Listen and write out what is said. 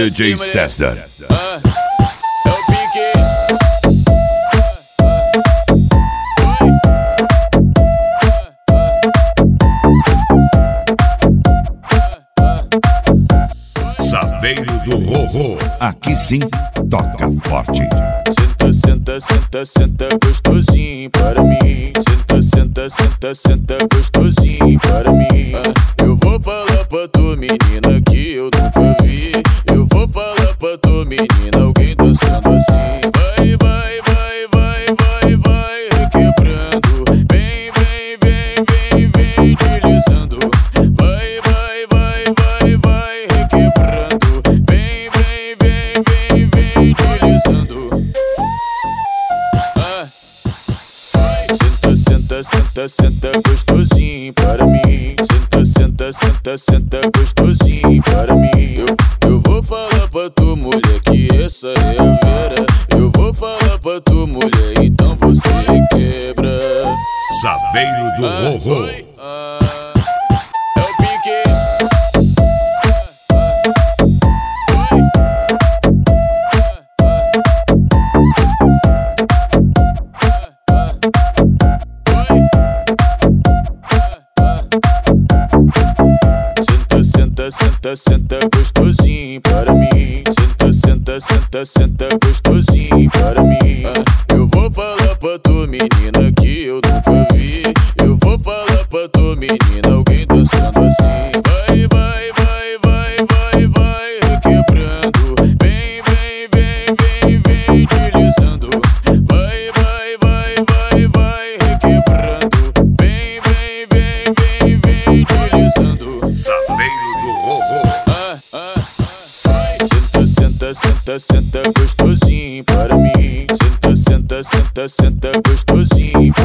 DJ César. É o pique. Saveiro do Rorô, aqui sim toca forte. Senta, senta, senta, senta gostosinho para mim. Senta, senta, senta, senta gostosinho para mim. Eu vou falar pra tu, menina, que eu nunca vi. Eu vou falar pra tu, menina, alguém dançando assim. Vai, vai, vai, vai, vai, vai, requebrando. Vem, vem, vem, vem, vem, deslizando. Vai, vai, vai, vai, vai, requebrando. Vem, vem, vem, vem, vem, deslizando. Senta, senta, senta, senta gostosinho para mim. Senta, senta, senta, senta gostosinho para mim. Eu vou falar pra tu, mulher, que essa é a vera. Eu vou falar pra tu, mulher, então você quebra. Saveiro do Rorô. É o pique. Senta, senta, senta gostosinho para mim. Senta, senta, senta, senta gostosinho para mim. Eu vou falar pra tu, menina, que eu nunca vi. Eu vou falar pra tu, menina, alguém dançando assim. Vai, vai, vai, vai, vai, vai, requebrando. Vem, vem, vem, vem, vem, deslizando. Vai, vai, vai, vai, vai, requebrando. Vem, vem, vem, vem, vem, deslizando. Saveiro do Rorô. Senta, senta, senta, senta gostosinho para mim. Senta, senta, senta, senta gostosinho